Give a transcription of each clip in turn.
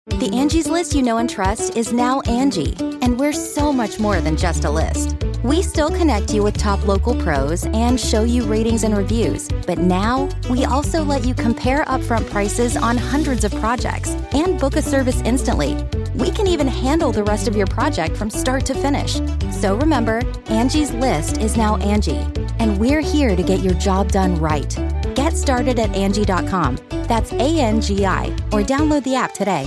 The Angie's List you know and trust is now Angie, and we're so much more than just a list. We still connect you with top local pros and show you ratings and reviews, but now we also let you compare upfront prices on hundreds of projects and book a service instantly. We can even handle the rest of your project from start to finish. So remember, Angie's List is now Angie, and we're here to get your job done right. Get started at Angie.com. That's ANGI, or download the app today.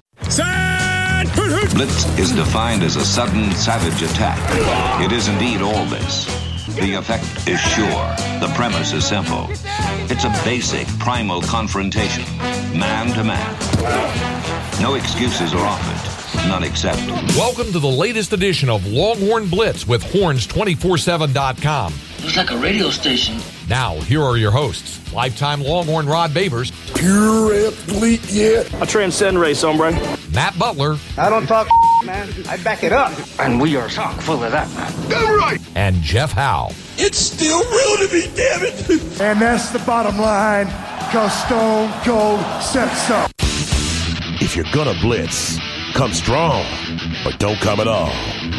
Blitz is defined as a sudden, savage attack. It is indeed all this. The effect is sure. The premise is simple. It's a basic, primal confrontation, man to man. No excuses are offered. None accepted. Welcome to the latest edition of Longhorn Blitz with Horns247.com. Looks like a radio station. Now, here are your hosts. Lifetime Longhorn Rod Babers. Pure athlete, yeah. I transcend race, hombre. Matt Butler. I don't talk man. I back it up. And we are chock full of that, man. Damn right. And Jeff Howe. It's still real to me, damn it. And that's the bottom line, because Stone Cold said so. If you're gonna blitz, come strong, but don't come at all.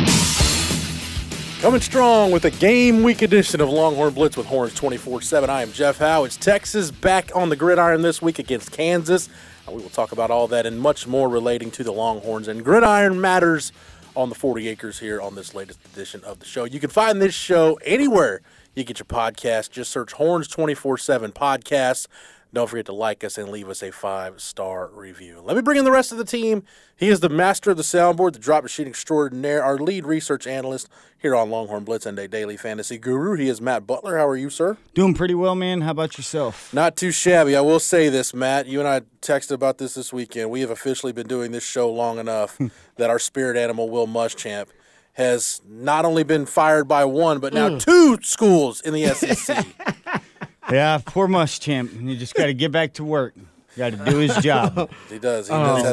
Coming strong with a game week edition of Longhorn Blitz with Horns 24/7. I am Jeff Howe. It's Texas back on the gridiron this week against Kansas. We will talk about all that and much more relating to the Longhorns and gridiron matters on the 40 acres here on this latest edition of the show. You can find this show anywhere you get your podcast. Just search Horns 24/7 Podcasts. Don't forget to like us and leave us a 5-star review. Let me bring in the rest of the team. He is the master of the soundboard, the drop machine extraordinaire, our lead research analyst here on Longhorn Blitz and a daily fantasy guru. He is Matt Butler. How are you, sir? Doing pretty well, man. How about yourself? Not too shabby. I will say this, Matt. You and I texted about this weekend. We have officially been doing this show long enough that our spirit animal, Will Muschamp, has not only been fired by one, but now two schools in the SEC. Yeah, poor Muschamp. You just got to get back to work. Got to do his job. He does.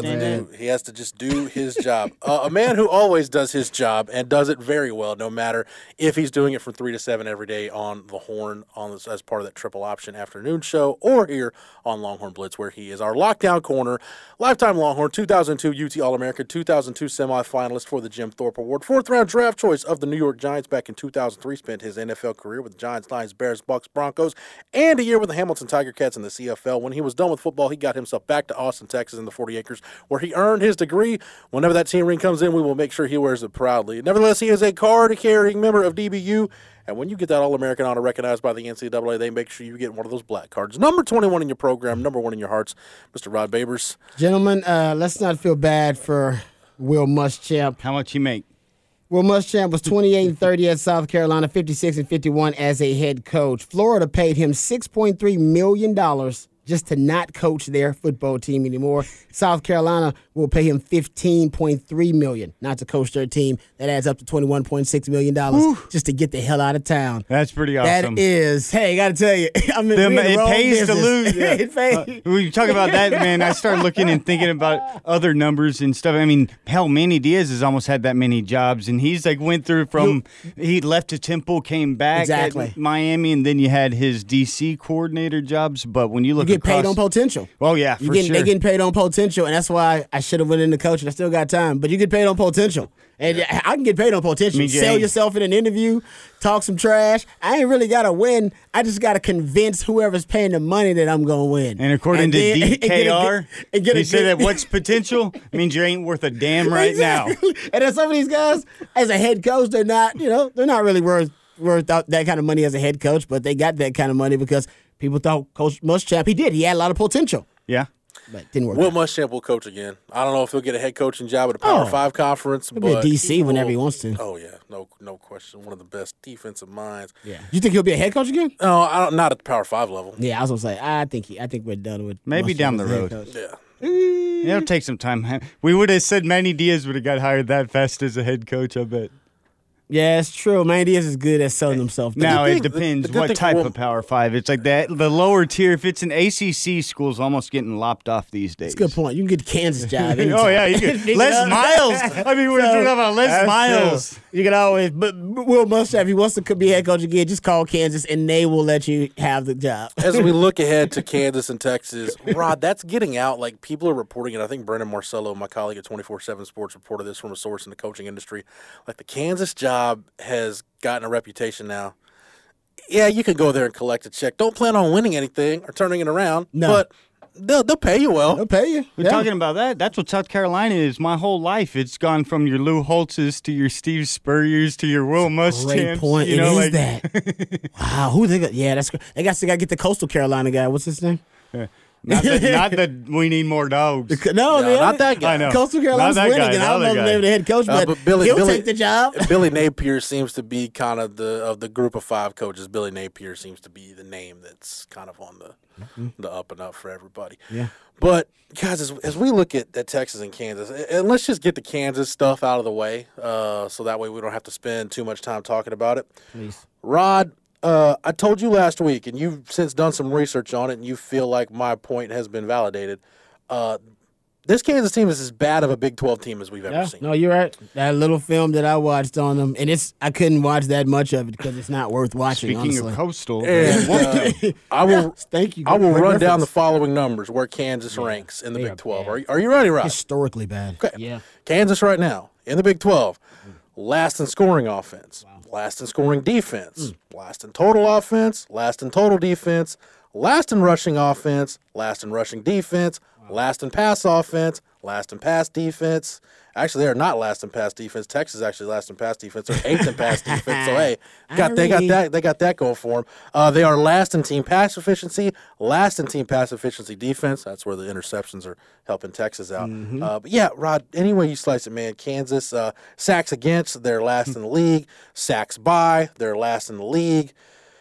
He has to just do his job. A man who always does his job and does it very well, no matter if he's doing it from 3 to 7 every day on the Horn as part of that triple option afternoon show, or here on Longhorn Blitz, where he is our lockdown corner, lifetime Longhorn, 2002 UT All-American, 2002 semifinalist for the Jim Thorpe Award, 4th-round draft choice of the New York Giants back in 2003, spent his NFL career with the Giants, Lions, Bears, Bucks, Broncos, and a year with the Hamilton Tiger Cats in the CFL. When he was done with football, he got himself back to Austin, Texas in the 40 acres, where he earned his degree. Whenever that team ring comes in, we will make sure he wears it proudly. Nevertheless, he is a card-carrying member of DBU, and when you get that All-American honor recognized by the NCAA, they make sure you get one of those black cards. Number 21 in your program, number 1 in your hearts, Mr. Rod Babers. Gentlemen, let's not feel bad for Will Muschamp. How much you make? Will Muschamp was 28-30 at South Carolina, 56-51 as a head coach. Florida paid him $6.3 million just to not coach their football team anymore. South Carolina will pay him $15.3 million not to coach their team. That adds up to $21.6 million just to get the hell out of town. That's pretty awesome. That is, hey, I got to tell you, I mean, it pays to lose. Yeah. It pays. When you talk about that, man, I started looking and thinking about other numbers and stuff. I mean, hell, Manny Diaz has almost had that many jobs, and he's like went through from he left to Temple, came back at Miami, and then you had his D.C. coordinator jobs. But when you look get paid on potential. Oh, yeah, for sure. They're getting paid on potential, and that's why I should have went into coaching. I still got time, but you get paid on potential. And I can get paid on potential. Sell yourself in an interview, talk some trash. I ain't really got to win. I just got to convince whoever's paying the money that I'm going to win. And according to DKR, he said that what's potential means you ain't worth a damn right now. And then some of these guys, as a head coach, they're not really worth that kind of money as a head coach, but they got that kind of money because people thought Coach Muschamp, he had a lot of potential. Yeah. But it didn't work. Will Muschamp will coach again. I don't know if he'll get a head coaching job at a Power 5 conference. He'll be a DC whenever he wants to. Oh, yeah. No question. One of the best defensive minds. Yeah. You think he'll be a head coach again? No, not at the Power 5 level. Yeah, I was going to say, I think we're done with maybe Muschamp down the road. Yeah. It'll take some time. We would have said Manny Diaz would have got hired that fast as a head coach, I bet. Yeah, it's true. Manny Diaz is good at selling himself. Now, it depends what type of Power 5. It's like that. The lower tier, if it's an ACC school, is almost getting lopped off these days. That's a good point. You can get the Kansas job. Oh, yeah. You can. Les Miles. I mean, we're talking about Les Miles. True. You can always, but Will Muschamp, if he wants to be head coach again, just call Kansas and they will let you have the job. As we look ahead to Kansas and Texas, Rod, that's getting out. Like, people are reporting it. I think Brendan Marcello, my colleague at 24/7 Sports, reported this from a source in the coaching industry. Like, the Kansas job has gotten a reputation now. Yeah, you can go there and collect a check. Don't plan on winning anything or turning it around. No. But they'll pay you well. They'll pay you. We're talking about that. That's what South Carolina is. My whole life, it's gone from your Lou Holtzes to your Steve Spurriers to your Will Muschamp. Great point. It is that. Wow. Who they got? Yeah, that's good. They got to get the Coastal Carolina guy. What's his name? Not that we need more dogs. No, not that guy. I know. Coastal Carolina's winning, and I don't know the name of the head coach, but he'll take the job. Billy Napier seems to be kind of the group of 5 coaches. Billy Napier seems to be the name that's kind of on the up and up for everybody. Yeah. But, guys, as we look at Texas and Kansas, and let's just get the Kansas stuff out of the way so that way we don't have to spend too much time talking about it. Please. Rod, I told you last week, and you've since done some research on it, and you feel like my point has been validated. This Kansas team is as bad of a Big 12 team as we've ever seen. No, you're right. That little film that I watched on them, and I couldn't watch that much of it because it's not worth watching. Speaking honestly. of Coastal, and, I will. Thank you. I will run down the following numbers where Kansas ranks in the Big 12. Are you ready, Rod? Historically bad. Okay. Yeah. Kansas right now in the Big 12, last in scoring offense, last in scoring defense, last in total offense, last in total defense, last in rushing offense, last in rushing defense, last in pass offense, last in pass defense. Actually, they are not last in pass defense. Texas is actually last in pass defense. They're 8th in pass defense. So hey, they got that going for them. They are last in team pass efficiency, last in team pass efficiency defense. That's where the interceptions are helping Texas out. But yeah, Rod, any way you slice it, man, Kansas sacks against, they're last in the league. Sacks by, they're last in the league.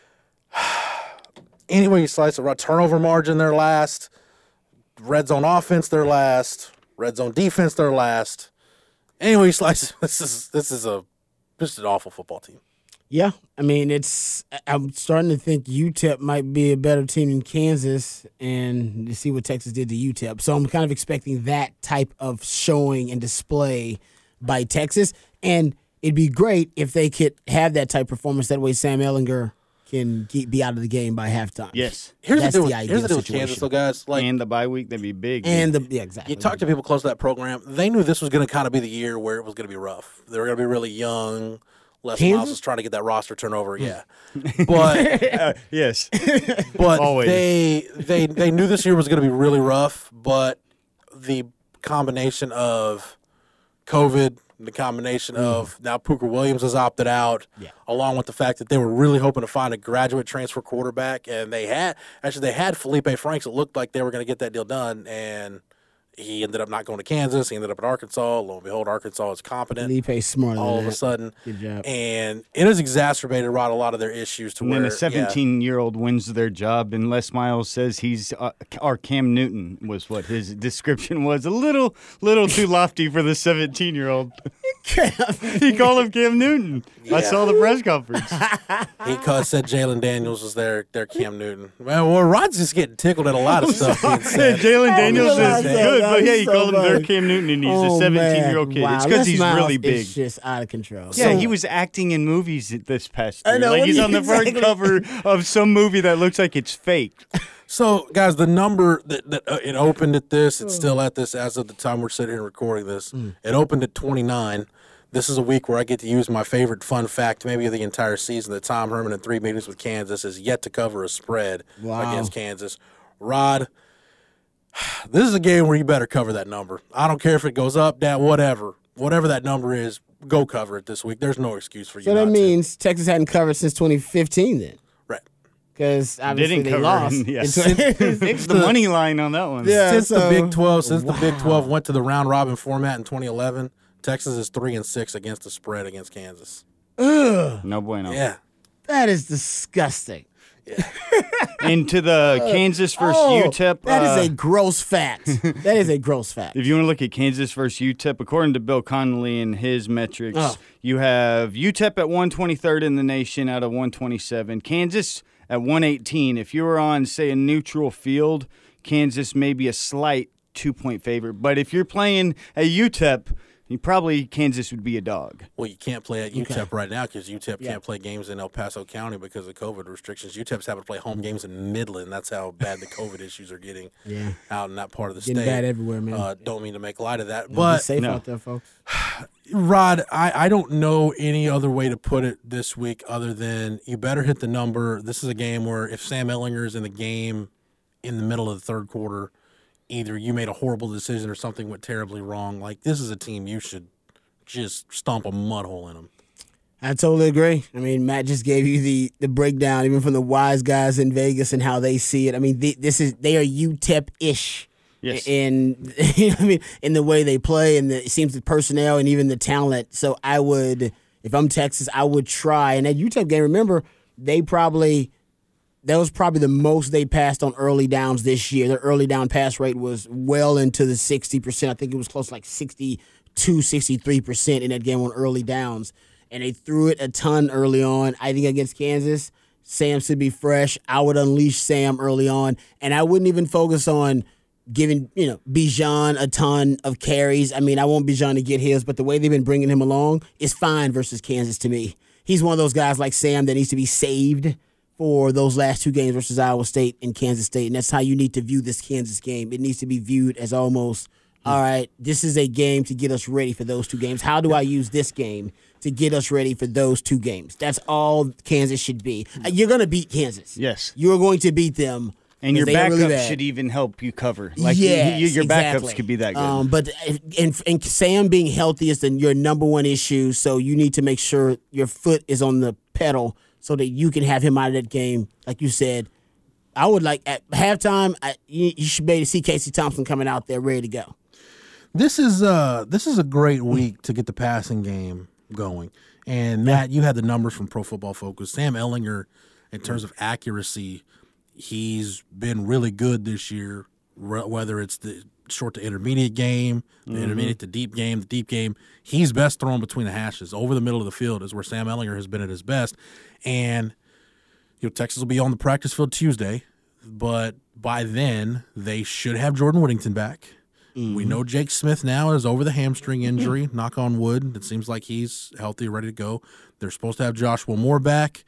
Any way you slice it, Rod, turnover margin, they're last. Red zone offense, they're last. Red zone defense, they're last. Anyway, you slice it, this is just an awful football team. Yeah, I mean, I'm starting to think UTEP might be a better team than Kansas, and to see what Texas did to UTEP. So I'm kind of expecting that type of showing and display by Texas, and it'd be great if they could have that type of performance. That way, Sam Ehlinger can be out of the game by halftime. Yes. Here's That's the ideal deal with situation. Kansas, though, guys. And the bye week, that'd be big. Exactly. You talk to people close to that program, they knew this was going to kind of be the year where it was going to be rough. They were going to be really young. Les Miles was trying to get that roster turnover, yeah. But yes. But always. They knew this year was going to be really rough, but the combination of COVID, the combination of now Pooker Williams has opted out, along with the fact that they were really hoping to find a graduate transfer quarterback, and they had Felipe Franks. It looked like they were going to get that deal done, and he ended up not going to Kansas. He ended up at Arkansas. Lo and behold, Arkansas is competent. Felipe's smart all of a sudden. Good job. And it has exacerbated, Rod, a lot of their issues to and where. Then a 17-year-old wins their job, and Les Miles says he's our Cam Newton was what his description was. A little too lofty for the 17-year-old. He called him Cam Newton. Yeah. I saw the press conference. He said Jalen Daniels was their Cam Newton. Well, Rod's just getting tickled at a lot of stuff. Jalen Daniels is good, but yeah, he called him their Cam Newton, and he's a 17-year-old kid. Wow. It's because he's really big. It's just out of control. Yeah, he was acting in movies this past year. I know, he's on the front cover of some movie that looks like it's fake. So, guys, the number that it opened at this, it's still at this as of the time we're sitting here recording this. It opened at 29. This is a week where I get to use my favorite fun fact, maybe of the entire season, that Tom Herman in 3 meetings with Kansas is yet to cover a spread against Kansas. Rod, this is a game where you better cover that number. I don't care if it goes up, down, whatever. Whatever that number is, go cover it this week. There's no excuse for you. So that means Texas hadn't covered since 2015 then. Because obviously they lost. It's the money line on that one. Yeah, since the Big 12 went to the round robin format in 2011, Texas is 3-6 against the spread against Kansas. Ugh. No bueno. Yeah, that is disgusting. Into the Kansas versus UTEP. That is a gross fact. That is a gross fact. If you want to look at Kansas versus UTEP, according to Bill Connolly and his metrics, you have UTEP at 123rd in the nation out of 127. Kansas at 118. If you were on, say, a neutral field, Kansas may be a slight 2-point favorite. But if you're playing at UTEP, Kansas would be a dog. Well, you can't play at UTEP right now because UTEP can't play games in El Paso County because of COVID restrictions. UTEP's having to play home games in Midland. That's how bad the COVID issues are getting out in that part of the state. Getting bad everywhere, man. Don't mean to make light of that. But be safe out there, folks. Rod, I don't know any other way to put it this week other than you better hit the number. This is a game where if Sam Ehlinger is in the game in the middle of the third quarter, either you made a horrible decision or something went terribly wrong. Like, this is a team you should just stomp a mud hole in them. I totally agree. I mean, Matt just gave you the breakdown, even from the wise guys in Vegas and how they see it. I mean, they are UTEP-ish. Yes. In the way they play, and it seems the personnel and even the talent. So I would, if I'm Texas, I would try. And that UTEP game, remember, that was probably the most they passed on early downs this year. Their early down pass rate was well into the 60%. I think it was close to like 62, 63% in that game on early downs. And they threw it a ton early on. I think against Kansas, Sam should be fresh. I would unleash Sam early on. And I wouldn't even focus on giving, Bijan a ton of carries. I mean, I want Bijan to get his, but the way they've been bringing him along is fine versus Kansas to me. He's one of those guys like Sam that needs to be saved for those last two games versus Iowa State and Kansas State. And that's how you need to view this Kansas game. It needs to be viewed as almost, all right, this is a game to get us ready for those two games. How do I use this game to get us ready for those two games? That's all Kansas should be. You're going to beat Kansas. Yes. You're going to beat them. And your backups should even help you cover. Like your backups could be that good. But and Sam being healty is your number one issue, so you need to make sure your foot is on the pedal so that you can have him out of that game. Like you said, I would like at halftime, you should be able to see Casey Thompson coming out there ready to go. This is a great week to get the passing game going. And Matt, you had the numbers from Pro Football Focus. Sam Ehlinger, in terms of accuracy, he's been really good this year, whether it's the short to intermediate game, the intermediate to deep game, the deep game. He's best thrown between the hashes. Over the middle of the field is where Sam Ehlinger has been at his best. And Texas will be on the practice field Tuesday, but by then they should have Jordan Whittington back. We know Jake Smith now is over the hamstring injury, knock on wood. It seems like he's healthy, ready to go. They're supposed to have Joshua Moore back.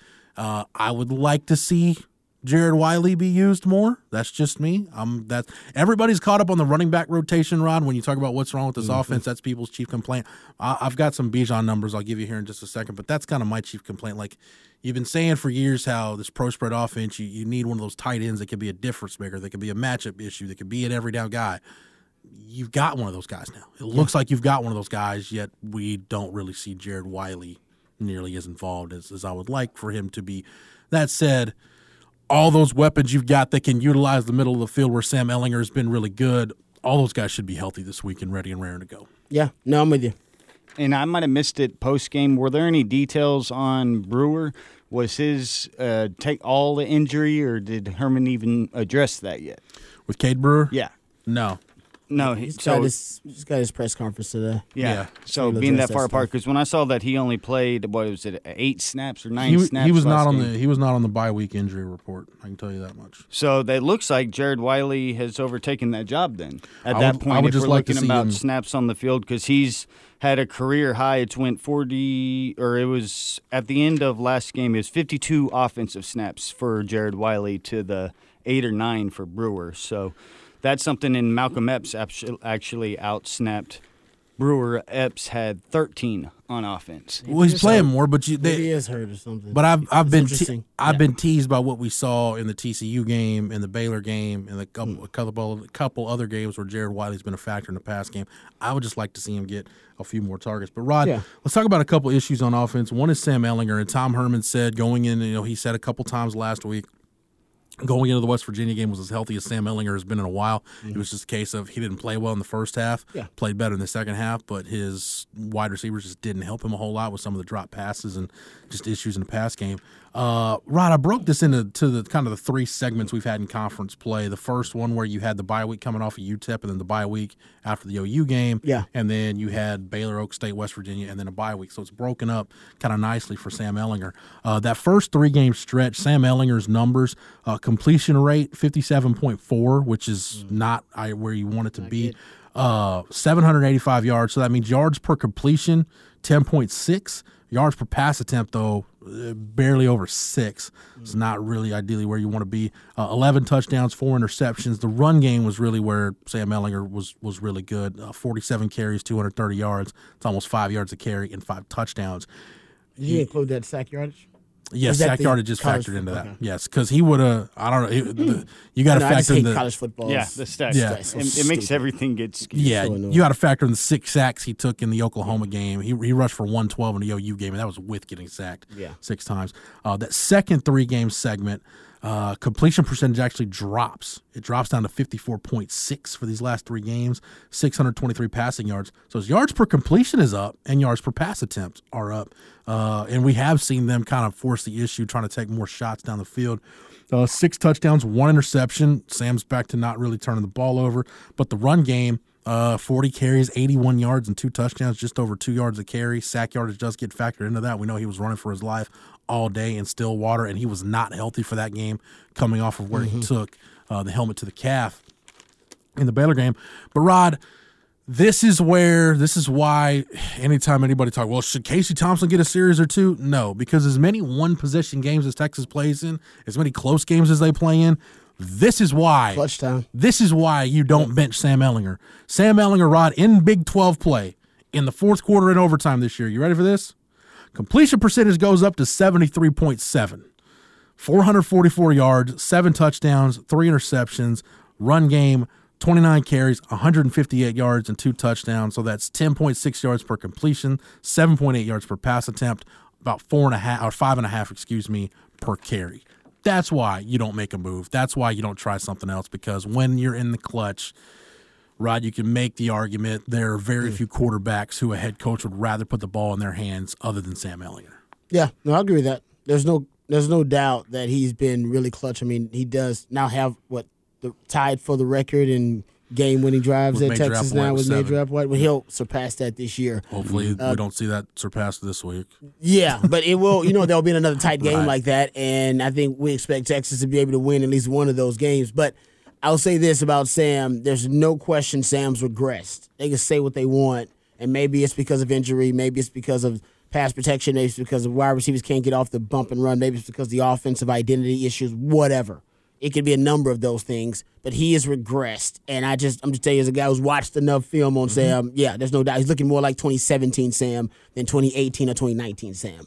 I would like to see Jared Wiley be used more. That's just me. Everybody's caught up on the running back rotation, Rod. When you talk about what's wrong with this offense, that's people's chief complaint. I've got some Bijan numbers I'll give you here in just a second, but that's kind of my chief complaint. Like you've been saying for years how this pro spread offense, you need one of those tight ends that could be a difference maker, that could be a matchup issue, that could be an every down guy. You've got one of those guys now. It looks like you've got one of those guys, yet we don't really see Jared Wiley nearly as involved as I would like for him to be. That said, all those weapons you've got that can utilize the middle of the field where Sam Ehlinger has been really good, all those guys should be healthy this week and ready and raring to go. Yeah, no, I'm with you. And I might have missed it post-game. Were there any details on Brewer? Was his take all the injury, or did Herman even address that yet? With Cade Brewer? Yeah. No. No, he's got his press conference today. Yeah. So being that far apart, because when I saw that he only played 8 snaps or 9 snaps. He was not on the bye week injury report. I can tell you that much. So it looks like Jared Wiley has overtaken that job. Then at that point, I would if just we're like looking to see about him. snaps on the field, because he's had a career high. It's went 40, or it was at the end of last game. It was 52 offensive snaps for Jared Wiley to the 8 or 9 for Brewer. So. That's something in Malcolm Epps actually out-snapped Brewer. Epps had 13 on offense. Well, he's playing more, but he is hurt or something. But I've been teased by what we saw in the TCU game, in the Baylor game, and a couple other games where Jared Wiley's been a factor in the pass game. I would just like to see him get a few more targets. But Rod, let's talk about a couple issues on offense. One is Sam Ehlinger, and Tom Herman said going in. He said a couple times last week. Going into the West Virginia game was as healthy as Sam Ehlinger has been in a while. It was just a case of he didn't play well in the first half, played better in the second half, but his wide receivers just didn't help him a whole lot with some of the drop passes and just issues in the pass game. Rod, I broke this into the kind of the three segments we've had in conference play. The first one where you had the bye week coming off of UTEP, and then the bye week after the OU game. Yeah. And then you had Baylor, Oak State, West Virginia, and then a bye week. So it's broken up kind of nicely for Sam Ehlinger. That first 3-game stretch, Sam Ehlinger's numbers, completion rate 57.4, which is not where you want it to be. 785 yards, so that means yards per completion 10.6. Yards per pass attempt, though, barely over 6. It's not really ideally where you want to be. 11 touchdowns, 4 interceptions. The run game was really where Sam Ehlinger was really good. 47 carries, 230 yards. It's almost 5 yards a carry and 5 touchdowns. Did you include that sack yardage? Yes, sack yardage is factored into that. Okay. Yes, because he would have. I don't know. You got to factor in the college football. Yeah, the stats. Yeah. It makes everything get skewed. Yeah, you got to factor in the 6 sacks he took in the Oklahoma game. He rushed for 112 in the OU game, and that was with getting sacked 6 times. That second 3-game segment, completion percentage actually drops. It drops down to 54.6 for these last 3 games, 623 passing yards. So his yards per completion is up, and yards per pass attempts are up. And we have seen them kind of force the issue, trying to take more shots down the field. 6 touchdowns, 1 interception. Sam's back to not really turning the ball over. But the run game, 40 carries, 81 yards, and 2 touchdowns, just over 2 yards a carry. Sack yardage does get factored into that. We know he was running for his life all day in Stillwater, and he was not healthy for that game, coming off of where he took the helmet to the calf in the Baylor game. But, Rod, this is why anytime anybody talks, well, should Casey Thompson get a series or 2? No, because as many one-possession games as Texas plays in, as many close games as they play in, this is why. Clutch time. This is why you don't bench Sam Ehlinger. Sam Ehlinger, Rod, in Big 12 play in the fourth quarter and overtime this year. You ready for this? Completion percentage goes up to 73.7. 444 yards, 7 touchdowns, 3 interceptions, run game, 29 carries, 158 yards, and 2 touchdowns. So that's 10.6 yards per completion, 7.8 yards per pass attempt, about 5.5, per carry. That's why you don't make a move. That's why you don't try something else, because when you're in the clutch, Rod, you can make the argument there are very few quarterbacks who a head coach would rather put the ball in their hands other than Sam Ehlinger. Yeah, no, I agree with that. There's no doubt that he's been really clutch. I mean, he does now have tied for the record in game-winning drives at Texas now with Major Applewhite. Well, he'll surpass that this year. Hopefully we don't see that surpassed this week. Yeah, but it will. There'll be another tight game like that, and I think we expect Texas to be able to win at least one of those games. But I'll say this about Sam. There's no question Sam's regressed. They can say what they want, and maybe it's because of injury, maybe it's because of pass protection, maybe it's because the wide receivers can't get off the bump and run, maybe it's because of the offensive identity issues, whatever. It could be a number of those things, but he has regressed. And I'm just telling you, as a guy who's watched enough film on Sam, yeah, there's no doubt. He's looking more like 2017 Sam than 2018 or 2019 Sam.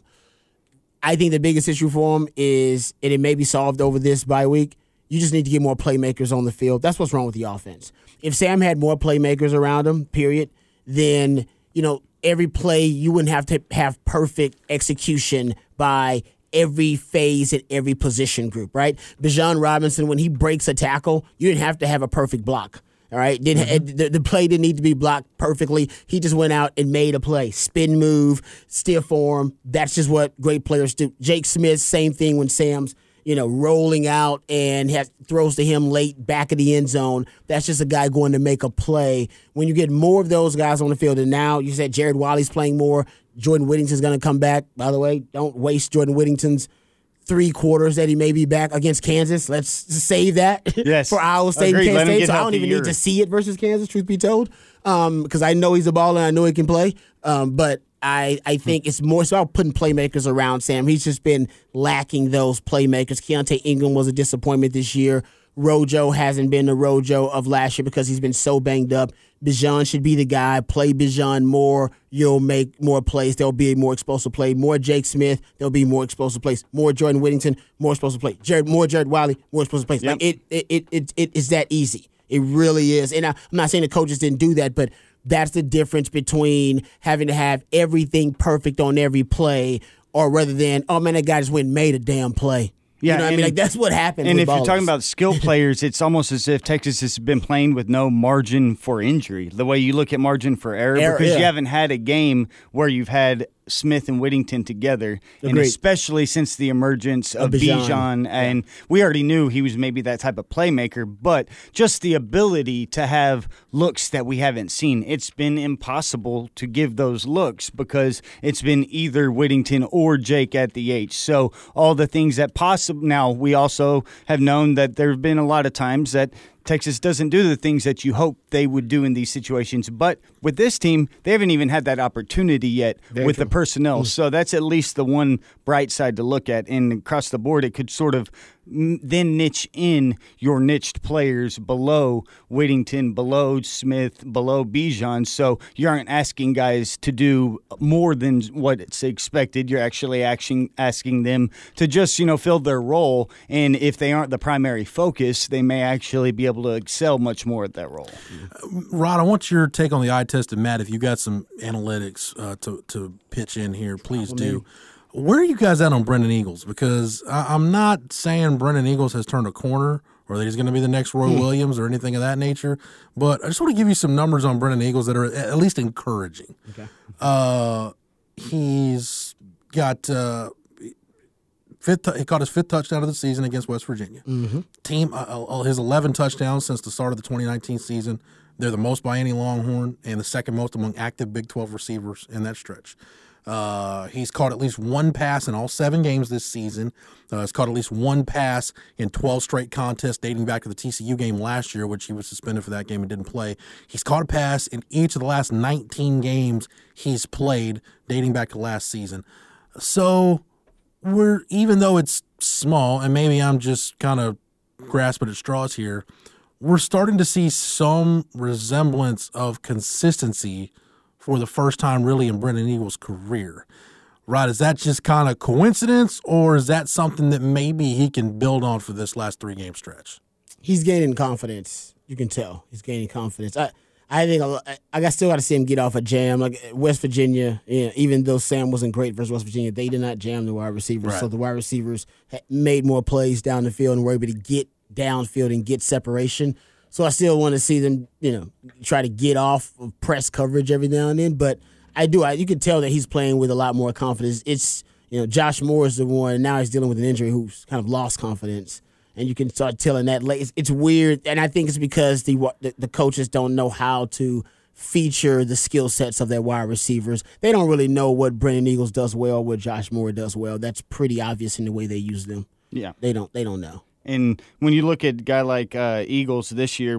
I think the biggest issue for him is, and it may be solved over this bye week, you just need to get more playmakers on the field. That's what's wrong with the offense. If Sam had more playmakers around him, period, then, every play you wouldn't have to have perfect execution by every phase at every position group, right? Bijan Robinson, when he breaks a tackle, you didn't have to have a perfect block, all right? The play didn't need to be blocked perfectly. He just went out and made a play. Spin move, stiff arm. That's just what great players do. Jake Smith, same thing when Sam's rolling out and throws to him late back of the end zone. That's just a guy going to make a play. When you get more of those guys on the field, and now you said Jared Wiley's playing more, Jordan Whittington's going to come back. By the way, don't waste Jordan Whittington's 3 quarters that he may be back against Kansas. Let's save that for Iowa State and Kansas State. So I don't even need to see it versus Kansas, truth be told, because I know he's a baller and I know he can play. But I think it's more so about putting playmakers around Sam. He's just been lacking those playmakers. Keontae Ingram was a disappointment this year. Rojo hasn't been the Rojo of last year because he's been so banged up. Bijan should be the guy. Play Bijan more. You'll make more plays. There'll be a more explosive play. More Jake Smith. There'll be more explosive plays. More Jordan Whittington. More explosive plays. More Jared Wiley. More explosive plays. Yep. Like it is that easy. It really is. And I'm not saying the coaches didn't do that, but that's the difference between having to have everything perfect on every play, or rather than, oh man, that guy just went and made a damn play. Yeah, you know what I mean? Like, that's what happens. And with if you're talking about skill players, it's almost as if Texas has been playing with no margin for injury. The way you look at margin for error because you haven't had a game where you've had Smith and Whittington together, Agreed. and especially since the emergence of Bijan. And we already knew he was maybe that type of playmaker, but just the ability to have looks that we haven't seen. It's been impossible to give those looks because it's been either Whittington or Jake at the H. So all the things that now we also have known that there have been a lot of times that Texas doesn't do the things that you hope they would do in these situations. But with this team, they haven't even had that opportunity yet with the personnel. So that's at least the one bright side to look at. And across the board, it could sort of then niche in your niched players below Whittington, below Smith, below Bijan. So you aren't asking guys to do more than what's expected. You're actually asking them to just, fill their role. And if they aren't the primary focus, they may actually be able to excel much more at that role. Rod, I want your take on the eye test. And Matt, if you got some analytics to pitch in here, please do. Where are you guys at on Brendan Eagles? Because I'm not saying Brendan Eagles has turned a corner or that he's going to be the next Roy Williams or anything of that nature, but I just want to give you some numbers on Brendan Eagles that are at least encouraging. Okay. He's got he caught his 5th touchdown of the season against West Virginia. Mm-hmm. Team his 11 touchdowns since the start of the 2019 season. They're the most by any Longhorn and the second most among active Big 12 receivers in that stretch. He's caught at least one pass in all 7 games this season. He's caught at least one pass in 12 straight contests dating back to the TCU game last year, which he was suspended for that game and didn't play. He's caught a pass in each of the last 19 games he's played dating back to last season. So even though it's small, and maybe I'm just kind of grasping at straws here, we're starting to see some resemblance of consistency for the first time really in Brendan Eagles' career. Right, is that just kind of coincidence, or is that something that maybe he can build on for this last 3-game stretch? He's gaining confidence. You can tell. He's gaining confidence. I think I still got to see him get off a jam. Like West Virginia, even though Sam wasn't great versus West Virginia, they did not jam the wide receivers. Right. So the wide receivers made more plays down the field and were able to get downfield and get separation. So I still want to see them, try to get off of press coverage every now and then. But you can tell that he's playing with a lot more confidence. It's, Josh Moore is the one, and now he's dealing with an injury who's kind of lost confidence. And you can start telling that late. It's weird, and I think it's because the coaches don't know how to feature the skill sets of their wide receivers. They don't really know what Brendan Eagles does well, what Josh Moore does well. That's pretty obvious in the way they use them. Yeah, they don't know. And when you look at a guy like Eagles this year,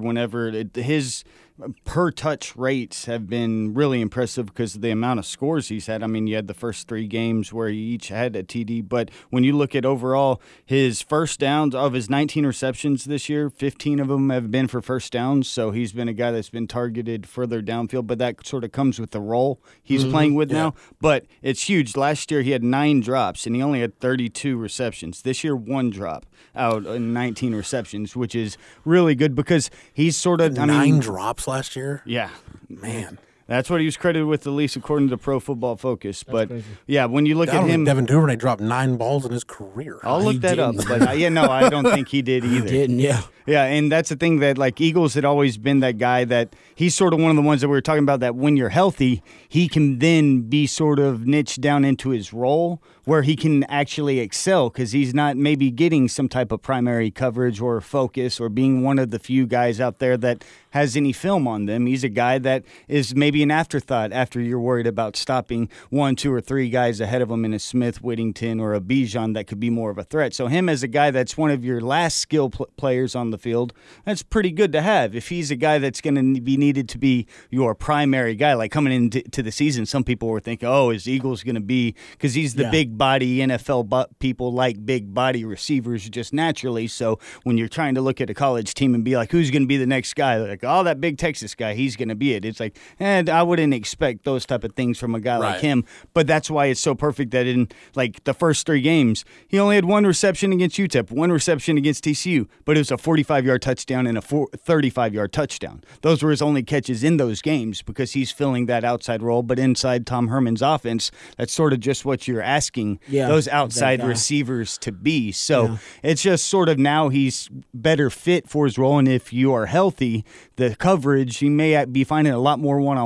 his per-touch rates have been really impressive because of the amount of scores he's had. I mean, you had the first 3 games where he each had a TD, but when you look at overall his first downs, of his 19 receptions this year, 15 of them have been for first downs, so he's been a guy that's been targeted further downfield, but that sort of comes with the role he's playing with now. But it's huge. Last year he had 9 drops, and he only had 32 receptions. This year, 1 drop out in 19 receptions, which is really good because he's sort of... 9 drops last year? Yeah. Man. That's what he was credited with, at least according to Pro Football Focus. But, yeah, when you look at him... Devin Duvernay dropped 9 balls in his career. I'll look that up. But, I don't think he did either. He didn't, yeah. Yeah, and that's the thing that, Eagles had always been that guy that he's sort of one of the ones that we were talking about that when you're healthy, he can then be sort of niched down into his role where he can actually excel because he's not maybe getting some type of primary coverage or focus or being one of the few guys out there that has any film on them. He's a guy that is maybe an afterthought after you're worried about stopping 1, 2, or 3 guys ahead of him in a Smith, Whittington, or a Bijan that could be more of a threat. So him as a guy that's one of your last skill players on the field, that's pretty good to have. If he's a guy that's going to be needed to be your primary guy, like coming into the season, some people were thinking, is Eagles going to be, because he's the big body NFL people like big body receivers just naturally. So when you're trying to look at a college team and be like, who's going to be the next guy? Like, that big Texas guy, he's going to be it. It's like, I wouldn't expect those type of things from a guy like him. But that's why it's so perfect that in the first 3 games, he only had 1 reception against UTEP, 1 reception against TCU, but it was a 45-yard touchdown and a 35-yard touchdown. Those were his only catches in those games because he's filling that outside role. But inside Tom Herman's offense, that's sort of just what you're asking those outside receivers to be. So it's just sort of now he's better fit for his role. And if you are healthy, the coverage, he may be finding a lot more one-on-one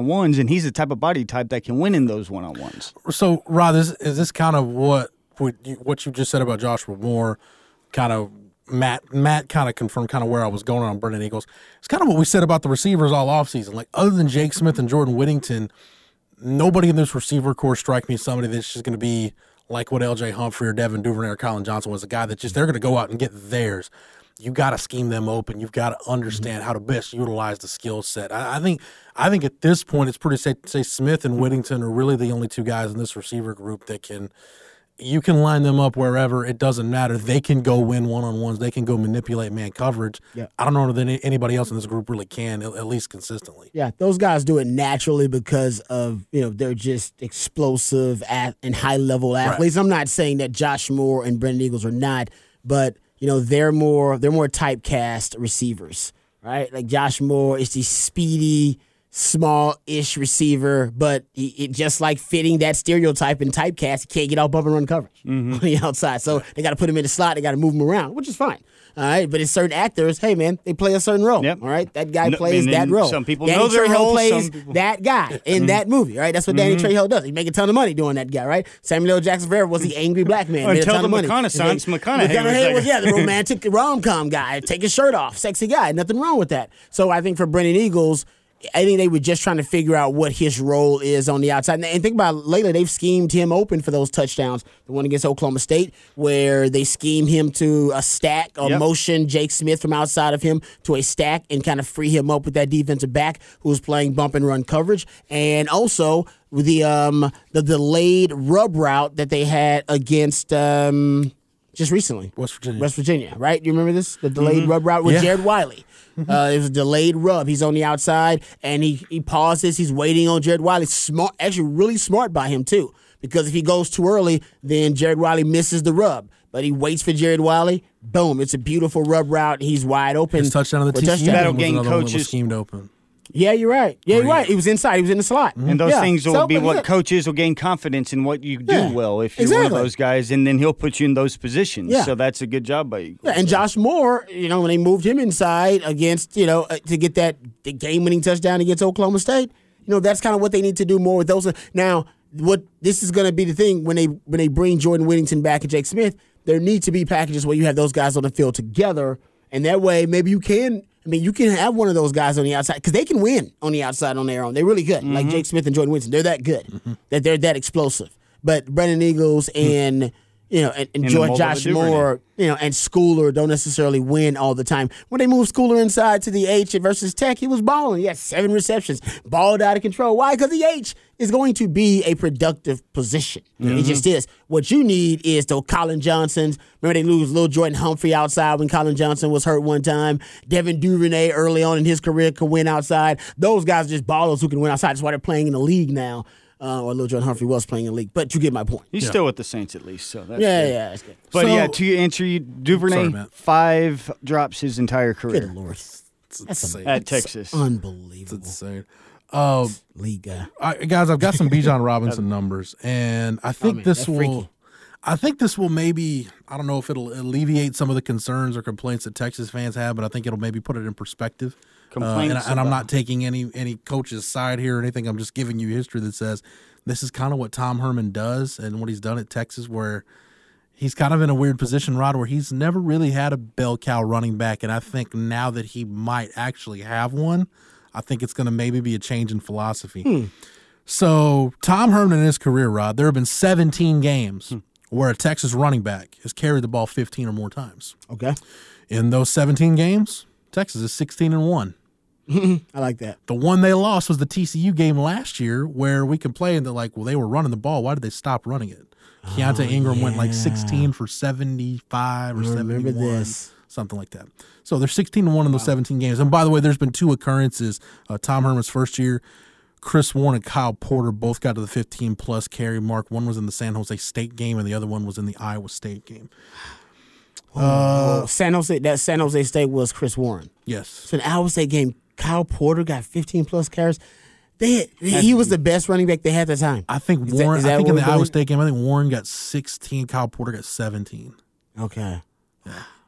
one-on-ones, and he's the type of body type that can win in those one-on-ones. So, Rod, is this kind of what you just said about Joshua Moore, kind of Matt kind of confirmed kind of where I was going on Brennan Eagles. It's kind of what we said about the receivers all offseason. Like, other than Jake Smith and Jordan Whittington, nobody in this receiver core strike me as somebody that's just going to be like what L.J. Humphrey or Devin Duvernay or Colin Johnson was, a guy that just they're going to go out and get theirs. You got to scheme them open. You've got to understand how to best utilize the skill set. I think at this point it's pretty safe to say Smith and Whittington are really the only two guys in this receiver group that you can line them up wherever. It doesn't matter. They can go win one-on-ones. They can go manipulate man coverage. Yeah. I don't know that anybody else in this group really can, at least consistently. Yeah, those guys do it naturally because of, they're just explosive and high-level athletes. Right. I'm not saying that Josh Moore and Brennan Eagles are not, but they're more typecast receivers, right? Like Josh Moore is the speedy, small-ish receiver, but it just like fitting that stereotype and typecast, he can't get out bump and run coverage on the outside. So they got to put him in the slot. They got to move him around, which is fine. All right, but it's certain actors, hey, man, they play a certain role. Yep. All right, that guy plays that role. Some people know their role. Plays that guy in that movie, right? That's what Danny Trejo does. He make a ton of money doing that guy, right? Samuel L. Jackson Ferrer was the angry black man. Until the McConaughey was the romantic rom-com guy. Take his shirt off. Sexy guy. Nothing wrong with that. So I think for Brennan Eagles, I think they were just trying to figure out what his role is on the outside. And think about it, lately, they've schemed him open for those touchdowns. The one against Oklahoma State, where they schemed him to a stack or motion Jake Smith from outside of him to a stack and kind of free him up with that defensive back who was playing bump and run coverage. And also the delayed rub route that they had against just recently. West Virginia, right? You remember this? The delayed rub route with Jared Wiley. It was a delayed rub. He's on the outside, and he pauses. He's waiting on Jared Wiley. Smart, actually really smart by him, too, because if he goes too early, then Jared Wiley misses the rub. But he waits for Jared Wiley. Boom. It's a beautiful rub route. He's wide open. His touchdown on the TCU battle game coaches schemed open. Yeah, you're right. Yeah, you're right. He was inside. He was in the slot. And those things will be what coaches will gain confidence in what you do well if you're one of those guys, and then he'll put you in those positions. Yeah. So that's a good job by you. Yeah, and Josh Moore, when they moved him inside against, to get the game-winning touchdown against Oklahoma State, that's kind of what they need to do more with those. Now, what this is going to be the thing when they bring Jordan Whittington back and Jake Smith, there need to be packages where you have those guys on the field together, and that way maybe you can have one of those guys on the outside because they can win on the outside on their own. They're really good. Like Jake Smith and Jordan Whittington, they're that good. That they're that explosive. But Brennan Eagles and Josh Moore, and Schooler don't necessarily win all the time. When they moved Schooler inside to the H versus Tech, he was balling. He had 7 receptions, balled out of control. Why? Because the H is going to be a productive position. It just is. What you need is the Colin Johnsons. Remember they lose Lil Jordan Humphrey outside when Colin Johnson was hurt one time. Devin Duvernay early on in his career could win outside. Those guys are just ballers who can win outside. That's why they're playing in the league now. Or Lil Jordan Humphrey was playing in the league. But you get my point. He's still with the Saints at least. So that's good. That's good. But to answer you, Duvernay, 5 drops his entire career. Good Lord. That's insane. At Texas. Unbelievable. It's insane. League guy. Guys, I've got some Bijan Robinson numbers, and I think this will maybe, I don't know if it'll alleviate some of the concerns or complaints that Texas fans have, but I think it'll maybe put it in perspective. And I'm not taking any coach's side here or anything. I'm just giving you history that says this is kind of what Tom Herman does and what he's done at Texas, where he's kind of in a weird position, Rod, where he's never really had a bell cow running back, and I think now that he might actually have one, I think it's going to maybe be a change in philosophy. So Tom Herman in his career, Rod, there have been 17 games where a Texas running back has carried the ball 15 or more times. Okay. In those 17 games, Texas is 16-1. I like that. The one they lost was the TCU game last year where we complained that, they were running the ball. Why did they stop running it? Keontae Ingram went 16 for 75 or 71. Remember this. Something like that. So they're 16-1 in those 17 games. And by the way, there's been 2 occurrences. Tom Herman's first year, Chris Warren and Kyle Porter both got to the 15-plus carry mark. One was in the San Jose State game, and the other one was in the Iowa State game. San Jose State was Chris Warren. Yes. So in the Iowa State game, Kyle Porter got 15-plus carries. He was the best running back they had at the time. I think Warren. I think in the Iowa State game, I think Warren got 16. Kyle Porter got 17. Okay. Yeah.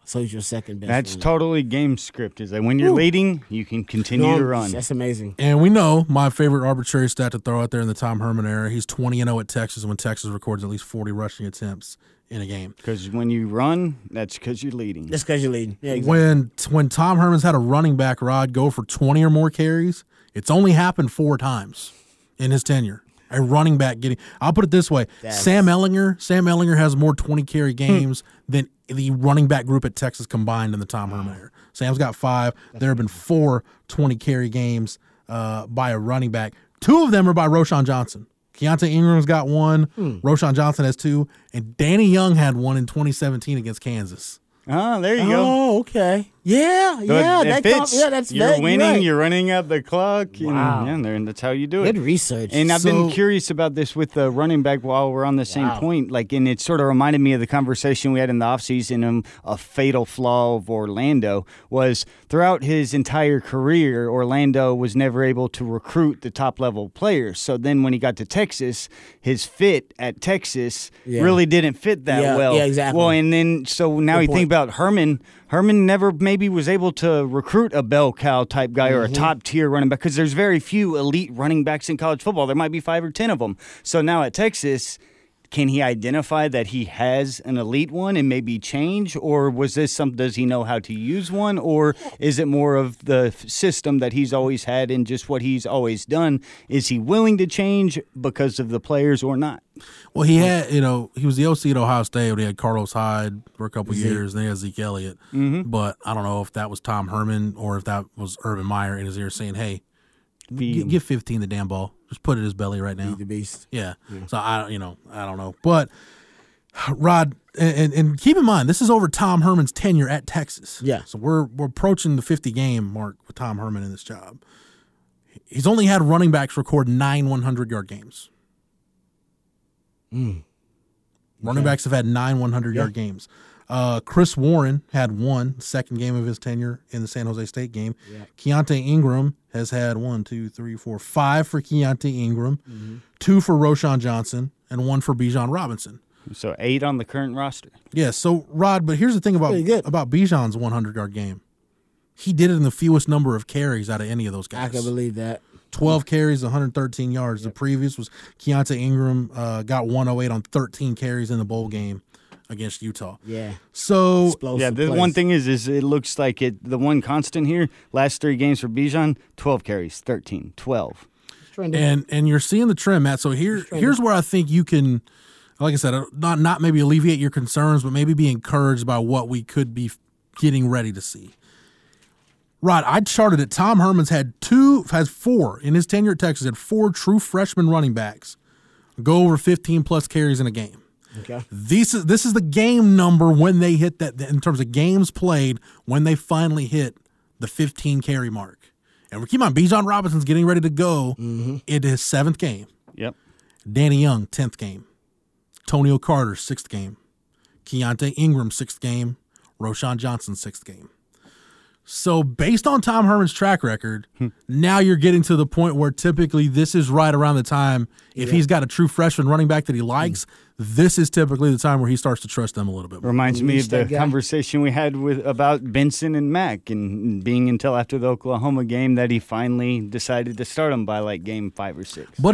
So he's your second best. That's runner. totally game script. Is that when you're leading, you can continue to run. That's amazing. And we know my favorite arbitrary stat to throw out there in the Tom Herman era. He's 20-0 at Texas when Texas records at least 40 rushing attempts in a game. Because when you run, that's because you're leading. That's because you're leading. Yeah, exactly. When Tom Herman's had a running back, Rod, go for 20 or more carries, it's only happened 4 times in his tenure. A running back getting – I'll put it this way. Sam Ehlinger has more 20-carry games than the running back group at Texas combined in the Tom Herman era. Sam's got 5. There have been 4 20-carry games by a running back. 2 of them are by Roschon Johnson. Keontae Ingram's got 1. Roschon Johnson has 2. And Danny Young had 1 in 2017 against Kansas. Oh, there you go. Oh, okay. Yeah. That fits. That's you're vague. winning. Right. You're running up the clock. Wow. And that's how you do it. Good research. And I've been curious about this with the running back while we're on the same point. And it sort of reminded me of the conversation we had in the offseason. A fatal flaw of Orlando was throughout his entire career, Orlando was never able to recruit the top-level players. So then when he got to Texas, his fit at Texas really didn't fit that well. Yeah, exactly. Well, and then so now you think about Herman. Herman never maybe was able to recruit a bell cow type guy or a top tier running back because there's very few elite running backs in college football. There might be 5 or 10 of them. So now at Texas, can he identify that he has an elite one and maybe change, or was this does he know how to use one, or is it more of the system that he's always had and just what he's always done? Is he willing to change because of the players or not? Well, he had, he was the OC at Ohio State when he had Carlos Hyde for a couple years, and then he had Zeke Elliott. But I don't know if that was Tom Herman or if that was Urban Meyer in his ear saying, hey, give 15 the damn ball. Just put it in his belly right now. Be the beast. Yeah. So I don't know. But Rod, and keep in mind, this is over Tom Herman's tenure at Texas. Yeah. So we're approaching the 50-game mark with Tom Herman in this job. He's only had running backs record 9 100-yard games. Running backs have had 9 100-yard games. Chris Warren had 1 second game of his tenure in the San Jose State game. Yeah. Keontae Ingram has had 5 for Keontae Ingram, 2 for Roschon Johnson, and 1 for Bijan Robinson. So 8 on the current roster. Yeah, so Rod, but here's the thing about Bijan's 100-yard game. He did it in the fewest number of carries out of any of those guys. I can believe that. 12 carries, 113 yards. The previous was Keontae Ingram got 108 on 13 carries in the bowl game against Utah. Yeah. So the one thing is it looks like the one constant here, last 3 games for Bijan, 12 carries, 13, 12. And you're seeing the trend, Matt. So here's where I think you can, like I said, not maybe alleviate your concerns, but maybe be encouraged by what we could be getting ready to see. Rod, I charted it. Tom Herman's has 4 in his tenure at Texas, had 4 true freshman running backs go over 15-plus carries in a game. Okay. This is the game number when they hit that, in terms of games played, when they finally hit the 15-carry mark. And keep in mind, Bijan Robinson's getting ready to go into his 7th game. Yep. Danny Young, 10th game. Tonio Carter, 6th game. Keontae Ingram, 6th game. Roschon Johnson, 6th game. So based on Tom Herman's track record, now you're getting to the point where typically this is right around the time, if he's got a true freshman running back that he likes, this is typically the time where he starts to trust them a little bit more. Reminds me of the conversation we had about Benson and Mack, and being until after the Oklahoma game that he finally decided to start him by game 5 or 6. But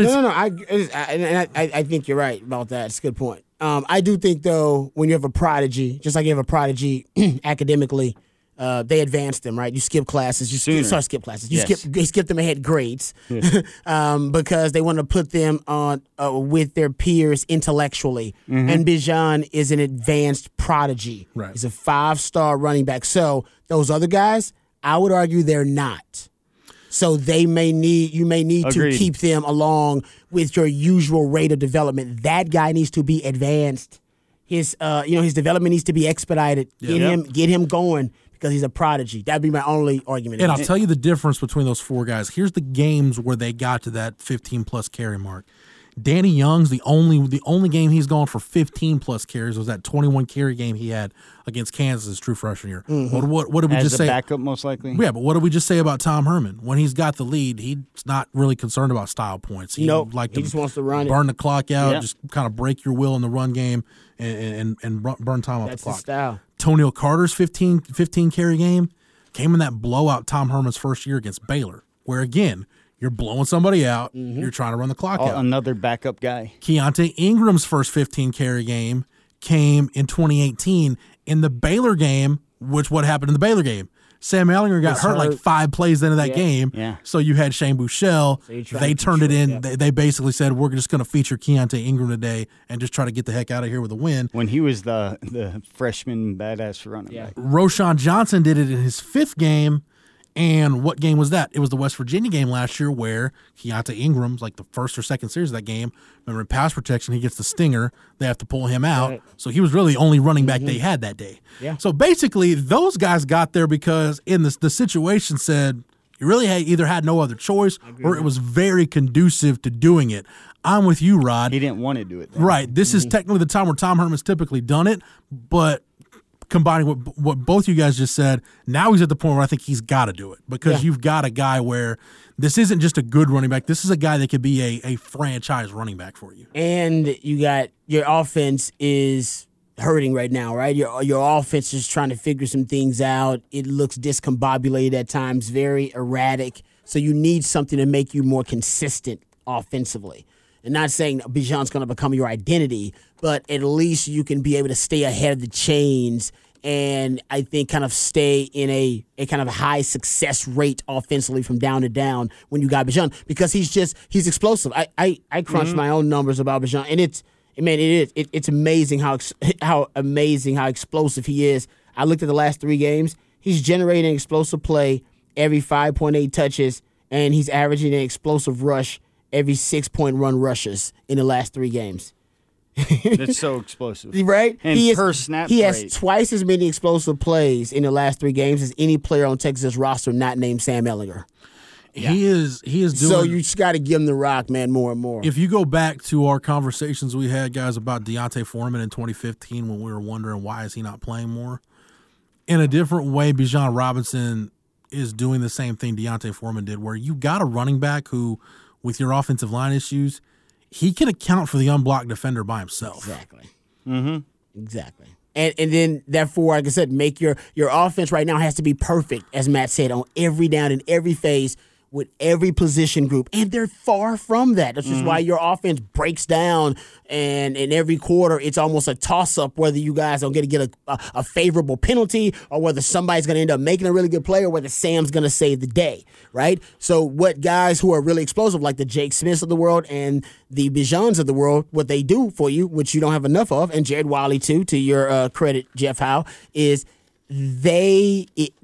I think you're right about that. It's a good point. I do think, though, when you have a prodigy, just like you have a prodigy academically, they advance them, right? You skip classes. You skip classes. You skip them ahead grades because they want to put them on with their peers intellectually. And Bijan is an advanced prodigy. Right. He's a 5-star running back. So those other guys, I would argue they're not. So you may need to keep them along with your usual rate of development. That guy needs to be advanced. His development needs to be expedited. Get him going. Because he's a prodigy. That'd be my only argument. And I'll tell you the difference between those 4 guys. Here's the games where they got to that 15-plus carry mark. Danny Young's the only game he's gone for 15-plus carries was that 21-carry game he had against Kansas his true freshman year. What did we just say? As a backup, most likely. Yeah, but what did we just say about Tom Herman? When he's got the lead, he's not really concerned about style points. He just wants to run burn the clock out, just kind of break your will in the run game and burn time off the clock. That's his style. Toneel Carter's 15 carry game came in that blowout Tom Herman's first year against Baylor, where, again, you're blowing somebody out. Mm-hmm. You're trying to run the clock out. Another backup guy. Keontae Ingram's first 15 carry game came in 2018 in the Baylor game, which what happened in the Baylor game? Sam Ehlinger got hurt like 5 plays into that game. Yeah. So you had Shane Buechele. So they turned it in. Yeah. They basically said, we're just going to feature Keontae Ingram today and just try to get the heck out of here with a win. When he was the freshman badass running back. Roshan Johnson did it in his 5th game. And what game was that? It was the West Virginia game last year where Keontae Ingram's like the first or second series of that game. Remember, in pass protection, he gets the stinger. They have to pull him out. Right. So he was really the only running back they had that day. Yeah. So basically, those guys got there because in the situation said you really either had no other choice or it was very conducive to doing it. I'm with you, Rod. He didn't want to do it then. Right. This is technically the time where Tom Herman's typically done it, but combining what both you guys just said, now he's at the point where I think he's got to do it because you've got a guy where this isn't just a good running back. This is a guy that could be a franchise running back for you. And you got your offense is hurting right now, right? Your offense is trying to figure some things out. It looks discombobulated at times, very erratic. So you need something to make you more consistent offensively. And not saying Bijan's going to become your identity, but at least you can be able to stay ahead of the chains and I think kind of stay in a kind of high success rate offensively from down to down when you got Bijan because he's explosive. I crunched my own numbers about Bijan, and it's amazing how explosive he is. I looked at the last 3 games. He's generating explosive play every 5.8 touches, and he's averaging an explosive rush every 6-point run rushes in the last 3 games. That's so explosive. Right? And per snap he rate. has twice as many explosive plays in the last 3 games as any player on Texas roster not named Sam Ehlinger. Yeah. He is doing. So you just got to give him the rock, man, more and more. If you go back to our conversations we had, guys, about D'Onta Foreman in 2015 when we were wondering why is he not playing more, in a different way, Bijan Robinson is doing the same thing D'Onta Foreman did, where you got a running back who, with your offensive line issues, he can account for the unblocked defender by himself. Exactly. Exactly. And then, therefore, like I said, make your offense right now has to be perfect, as Matt said, on every down in every phase with every position group. And they're far from that. That's just why your offense breaks down. And in every quarter, it's almost a toss-up whether you guys are going to get a favorable penalty or whether somebody's going to end up making a really good play or whether Sam's going to save the day, right? So what guys who are really explosive, like the Jake Smiths of the world and the Bijans of the world, what they do for you, which you don't have enough of, and Jared Wiley too, to your credit, Jeff Howe, is they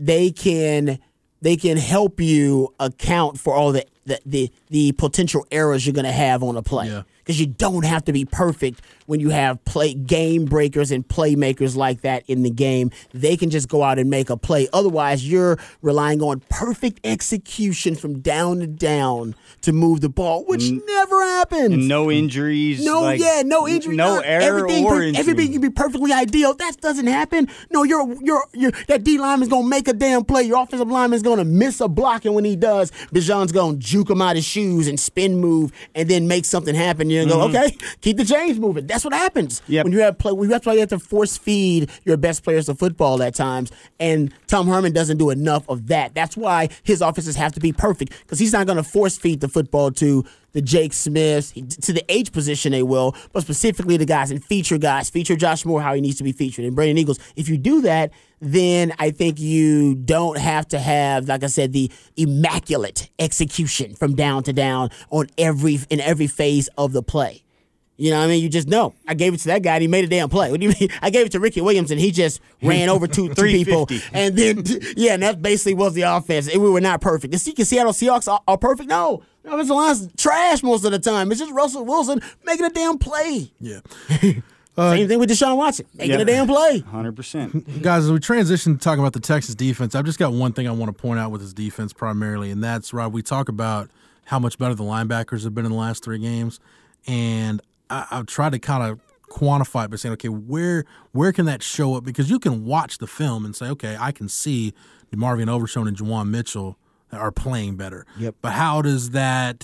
can help you account for all the potential errors you're going to have on a play. Because you don't have to be perfect when you have game breakers and playmakers like that in the game. They can just go out and make a play. Otherwise, you're relying on perfect execution from down to down to move the ball, which never happens. And no injuries. No injury. No error injury. Everything can be perfectly ideal. That doesn't happen. No, that D lineman's going to make a damn play. Your offensive lineman's going to miss a block, and when he does, Bijan's going to juke him out his shoes and spin move and then make something happen. You're going to go, okay, keep the chains moving. That's what happens when you have to force feed your best players of football at times, and Tom Herman doesn't do enough of that. That's why his offenses have to be perfect, because he's not going to force feed the football to the Jake Smiths, to the H position they will, but specifically the guys, and feature Josh Moore how he needs to be featured, and Brandon Eagles. If you do that, then I think you don't have to have, like I said, the immaculate execution from down to down in every phase of the play. You know what I mean? You just know. I gave it to that guy, and he made a damn play. What do you mean? I gave it to Ricky Williams, and he just ran over two people. And then, and that basically was the offense. We were not perfect. The Seattle Seahawks are perfect? No. The offensive line's trash most of the time. It's just Russell Wilson making a damn play. Yeah. Same thing with Deshaun Watson, making a damn play. 100%. Guys, as we transition to talking about the Texas defense, I've just got one thing I want to point out with this defense primarily, and that's, Rob, we talk about how much better the linebackers have been in the last 3 games, and I've tried to kind of quantify it by saying, okay, where can that show up? Because you can watch the film and say, okay, I can see DeMarvion Overshown and Juwan Mitchell are playing better. Yep. But how does that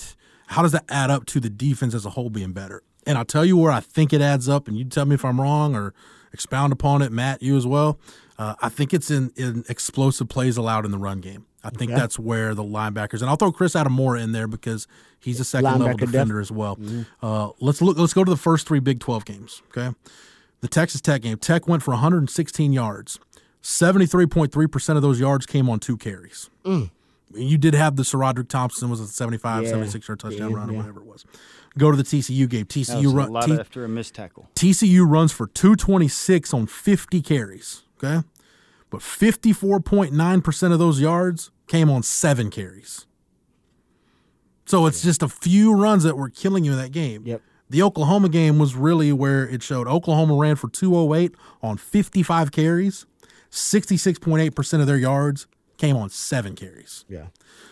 how does that add up to the defense as a whole being better? And I'll tell you where I think it adds up, and you tell me if I'm wrong or expound upon it, Matt, you as well. I think it's in explosive plays allowed in the run game. I think that's where the linebackers, and I'll throw Chris Adamora in there because he's a second-level defender as well. Let's go to the first 3 Big 12 games, okay? The Texas Tech game. Tech went for 116 yards. 73.3% of those yards came on 2 carries. You did have the Sir Roderick Thompson was a 76-yard touchdown run or whatever it was. Go to the TCU game. TCU run a lot after a missed tackle. TCU runs for 226 on 50 carries, okay? But 54.9% of those yards came on 7 carries. So it's just a few runs that were killing you in that game. Yep. The Oklahoma game was really where it showed. Oklahoma ran for 208 on 55 carries. 66.8% of their yards came on 7 carries. Yeah.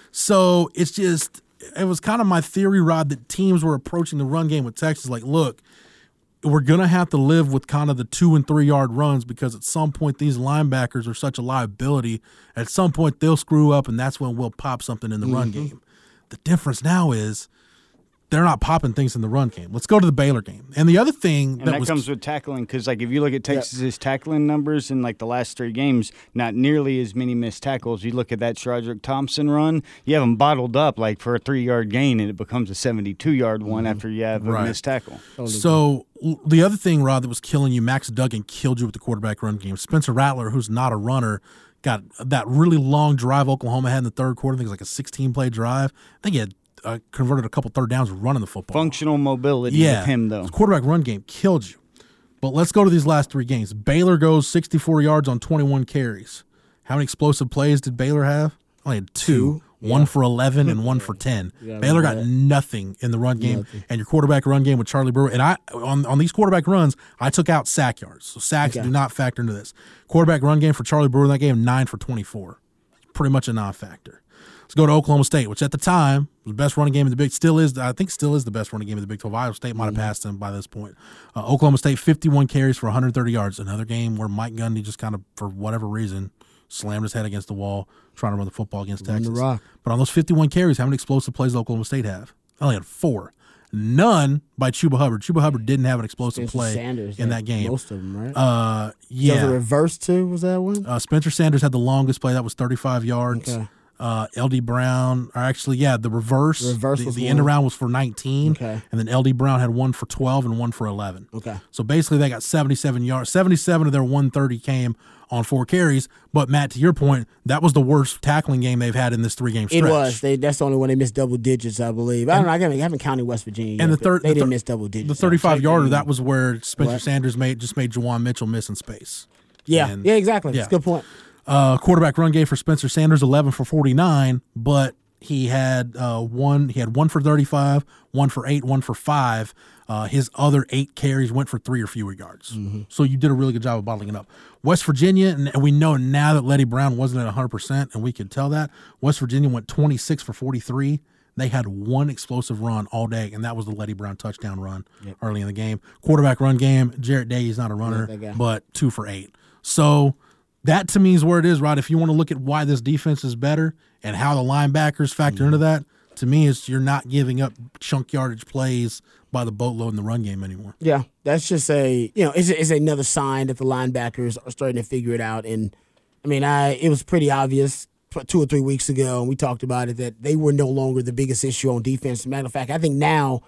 So it's just, it was kind of my theory, Rod, that teams were approaching the run game with Texas like, look, we're going to have to live with kind of the 2 and 3 yard runs because at some point these linebackers are such a liability. At some point they'll screw up, and that's when we'll pop something in the run game. The difference now is they're not popping things in the run game. Let's go to the Baylor game. And the other thing that comes with tackling, because like if you look at Texas's tackling numbers in like the last 3 games, not nearly as many missed tackles. You look at that Roderick Thompson run, you have them bottled up like for a 3-yard gain, and it becomes a 72-yard one after you have a missed tackle. So the other thing, Rod, that was killing you, Max Duggan killed you with the quarterback run game. Spencer Rattler, who's not a runner, got that really long drive Oklahoma had in the third quarter. I think it was like a 16-play drive. I think he had converted a couple third downs running the football. Functional mobility with him, though. His quarterback run game killed you. But let's go to these last 3 games. Baylor goes 64 yards on 21 carries. How many explosive plays did Baylor have? Only had 2. One for 11 and 1 for 10. Baylor got nothing in the run game. And your quarterback run game with Charlie Brewer. And I on these quarterback runs, I took out sack yards. So sacks do not factor into this. Quarterback run game for Charlie Brewer in that game, 9 for 24. Pretty much a non-factor. Let's go to Oklahoma State, which at the time was the best running game in the Big. Still is the best running game in the Big 12. Ohio State might have passed them by this point. Oklahoma State 51 carries for 130 yards. Another game where Mike Gundy just kind of, for whatever reason, slammed his head against the wall trying to run the football against Texas. But on those 51 carries, how many explosive plays did Oklahoma State have? I only had 4. None by Chuba Hubbard. Chuba Hubbard didn't have an explosive play in that game. Most of them, right? Yeah. Was it reverse too? Was that one? Spencer Sanders had the longest play. That was 35 yards. Okay. LD Brown, or actually, the reverse. The end around was for 19. Okay. And then LD Brown had 1 for 12 and 1 for 11. Okay. So basically, they got 77 yards. 77 of their 130 came on 4 carries. But Matt, to your point, that was the worst tackling game they've had in this 3-game stretch. It was. That's the only one they missed double digits, I believe. I don't know. I haven't counted West Virginia. And yet, they didn't miss double digits. The 35-yarder, that was where Spencer Sanders made Juwan Mitchell miss in space. Yeah. Exactly. That's a good point. Quarterback run game for Spencer Sanders, 11 for 49, but he had 1 for 35, 1 for 8, 1 for 5. His other 8 carries went for 3 or fewer yards. So you did a really good job of bottling it up. West Virginia, and we know now that Letty Brown wasn't at 100%, and we could tell that, West Virginia went 26 for 43. They had 1 explosive run all day, and that was the Letty Brown touchdown run early in the game. Quarterback run game, Jarrett Day, he's not a runner, but 2 for 8. So that, to me, is where it is, Rod. If you want to look at why this defense is better and how the linebackers factor into that, to me, is you're not giving up chunk yardage plays by the boatload in the run game anymore. Yeah, that's just it's another sign that the linebackers are starting to figure it out. And, I mean, it was pretty obvious 2 or 3 weeks ago, and we talked about it, that they were no longer the biggest issue on defense. As a matter of fact, I think now,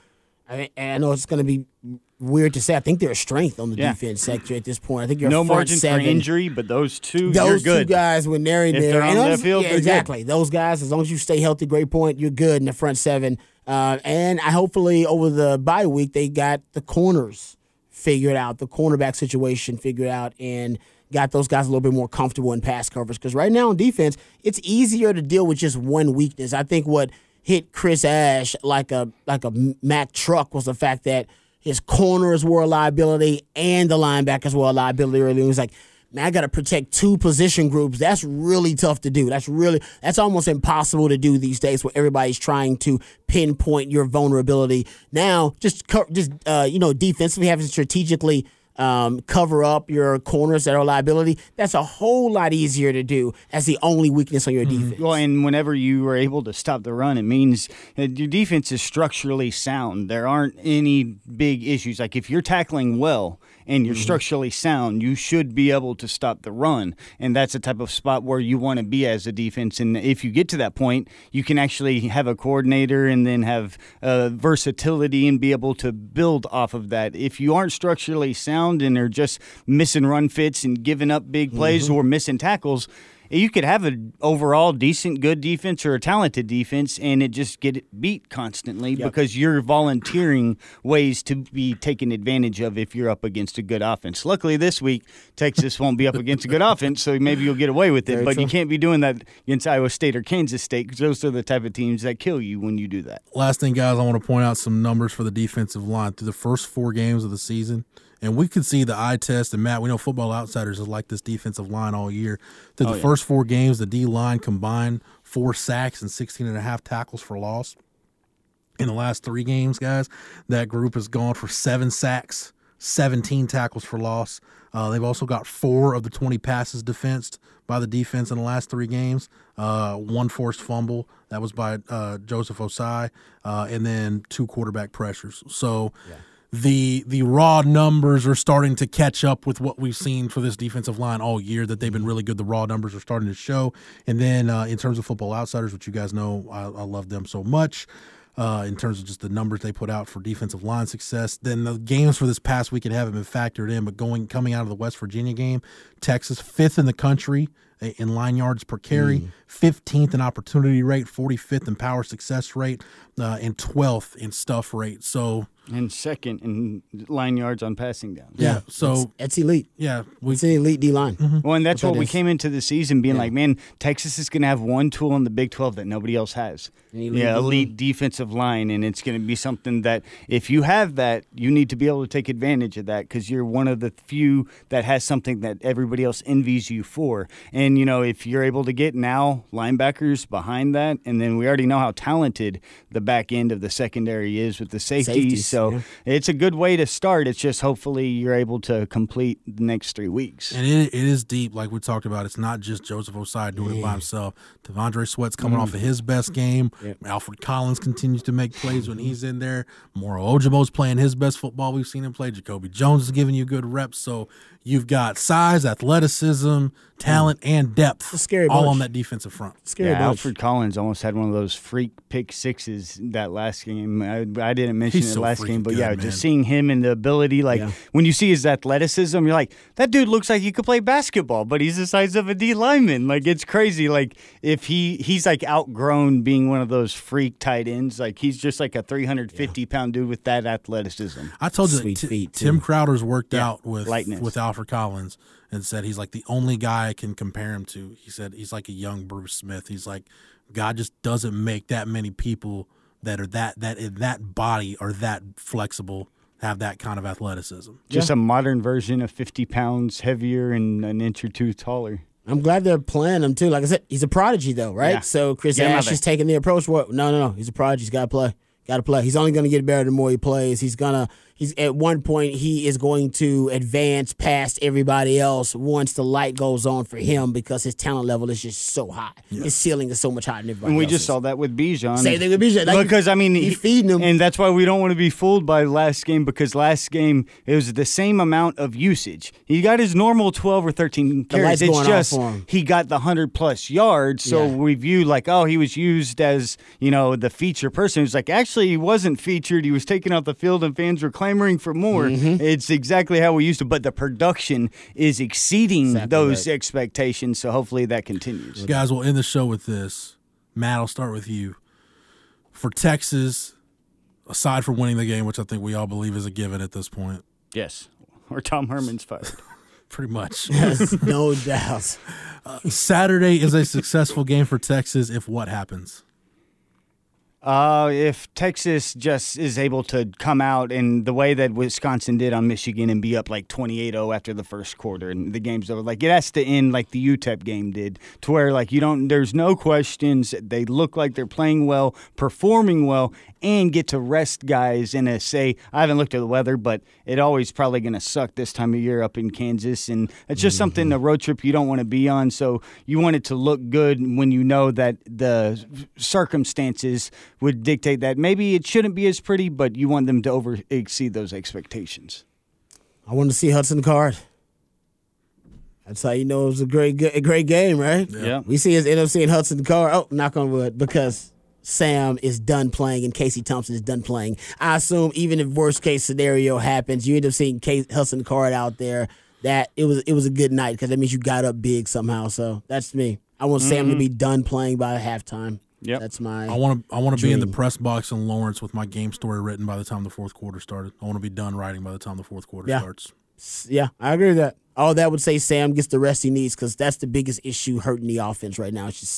I know it's going to be weird to say, I think they're a strength on the defense sector at this point. I think you're no front margin 7. for injury, but those two, you're good. Those 2 guys, when they're in there, on the field, exactly. Those guys, as long as you stay healthy, great point, you're good in the front 7. And hopefully over the bye week, they got the corners figured out, the cornerback situation figured out, and got those guys a little bit more comfortable in pass coverage. Because right now on defense, it's easier to deal with just one weakness. I think what hit Chris Ash like a Mack truck was the fact that his corners were a liability and the linebackers were a liability early. It was like, man, I got to protect 2 position groups. That's really tough to do. That's almost impossible to do these days, where everybody's trying to pinpoint your vulnerability. Now, defensively, having strategically cover up your corners that are a liability. That's a whole lot easier to do as the only weakness on your defense. Well, and whenever you are able to stop the run, it means that your defense is structurally sound. There aren't any big issues. Like if you're tackling well and you're structurally sound, you should be able to stop the run. And that's the type of spot where you want to be as a defense. And if you get to that point, you can actually have a coordinator and then have versatility and be able to build off of that. If you aren't structurally sound and are just missing run fits and giving up big plays or missing tackles, you could have an overall decent, good defense or a talented defense, and it just get beat constantly because you're volunteering ways to be taken advantage of if you're up against a good offense. Luckily, this week, Texas won't be up against a good offense, so maybe you'll get away with it. But you can't be doing that against Iowa State or Kansas State because those are the type of teams that kill you when you do that. Last thing, guys, I want to point out some numbers for the defensive line. Through the first 4 games of the season, and we could see the eye test, and Matt, we know Football Outsiders has liked this defensive line all year. Through the first 4 games, the D-line combined 4 sacks and 16.5 tackles for loss. In the last 3 games, guys, that group has gone for 7 sacks, 17 tackles for loss. They've also got 4 of the 20 passes defensed by the defense in the last 3 games. 1 forced fumble, that was by Joseph Osai, and then 2 quarterback pressures. So the raw numbers are starting to catch up with what we've seen for this defensive line all year, that they've been really good. The raw numbers are starting to show. And then in terms of Football Outsiders, which you guys know I love them so much, in terms of just the numbers they put out for defensive line success, then the games for this past weekend haven't been factored in. But coming out of the West Virginia game, Texas 5th in the country in line yards per carry, 15th in opportunity rate, 45th in power success rate, and 12th in stuff rate. So and 2nd in line yards on passing down. Yeah, so it's elite. Yeah, it's an elite D-line. Well, and that's what we came into the season being like, man, Texas is going to have one tool in the Big 12 that nobody else has. Elite defensive line, and it's going to be something that if you have that, you need to be able to take advantage of that because you're one of the few that has something that everybody else envies you for. And, if you're able to get now linebackers behind that, and then we already know how talented the back end of the secondary is with the safeties. So it's a good way to start. It's just hopefully you're able to complete the next 3 weeks. And it is deep, like we talked about. It's not just Joseph Osai doing it by himself. Devondre Sweat's coming off of his best game. Alfred Collins continues to make plays when he's in there. Moro Ojomo's playing his best football we've seen him play. Jacoby Jones is giving you good reps. So you've got size, athleticism, talent, and depth all on that defensive front. Alfred Collins almost had one of those freak pick sixes that last game. I didn't mention it last game, but just seeing him and the ability, when you see his athleticism, you're like, that dude looks like he could play basketball, but he's the size of a D lineman. Like, it's crazy. Like, if he's like outgrown being one of those freak tight ends. Like, he's just like a 350-pound dude with that athleticism. I told you that Tim Crowder's worked out with Alfred Collins and said he's like the only guy I can compare him to. He said he's like a young Bruce Smith. He's like, God just doesn't make that many people that are that in that body are that flexible, have that kind of athleticism. Just a modern version of 50 pounds heavier and an inch or 2 taller. I'm glad they're playing him too. Like I said, he's a prodigy though, right? Yeah. So Chris Ash is taking the approach. No. He's a prodigy. He's got to play. He's only going to get better the more he plays. He's at one point he is going to advance past everybody else once the light goes on for him because his talent level is just so high. Yeah. His ceiling is so much higher than everybody else's. And we else's. just saw that with Bijan. Same thing with Bijan. Because, he's feeding him. And that's why we don't want to be fooled by last game because last game it was the same amount of usage. He got his normal 12 or 13 carries. It's just he got the 100-plus yards. So we view he was used as, the feature person. It was like, actually, he wasn't featured. He was taken off the field and fans were clamoring for more. It's exactly how we used to, but the production is exceeding those expectations, so hopefully that continues. Guys, we'll end the show with this. Matt, I'll start with you. For Texas, aside from winning the game, which I think we all believe is a given at this point. Yes, or Tom Herman's fired. Pretty much. Yes, no doubt. Saturday is a successful game for Texas if what happens? If Texas just is able to come out in the way that Wisconsin did on Michigan and be up like 28-0 after the first quarter and the game's over, like it has to end like the UTEP game did, to where like there's no questions. They look like they're playing well, performing well, and get to rest guys in I haven't looked at the weather, but it always probably going to suck this time of year up in Kansas, and it's just something, a road trip you don't want to be on. So you want it to look good when you know that the circumstances would dictate that maybe it shouldn't be as pretty, but you want them to exceed those expectations. I want to see Hudson Card. That's how you know it was a great game, right? Yeah. We end up seeing Hudson Card. Oh, knock on wood, because Sam is done playing and Casey Thompson is done playing. I assume even if worst case scenario happens, you end up seeing Hudson Card out there. That it was a good night, because that means you got up big somehow. So that's me. I want Sam to be done playing by halftime. Yep. That's my. I want to be in the press box in Lawrence with my game story written by the time the fourth quarter started. I want to be done writing by the time the fourth quarter starts. Yeah, I agree with that. All that would say Sam gets the rest he needs, because that's the biggest issue hurting the offense right now. It's just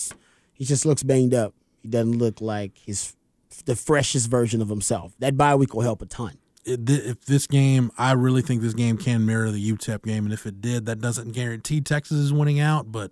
he just looks banged up. He doesn't look like the freshest version of himself. That bye week will help a ton. If this game, I really think this game can mirror the UTEP game, and if it did, that doesn't guarantee Texas is winning out, but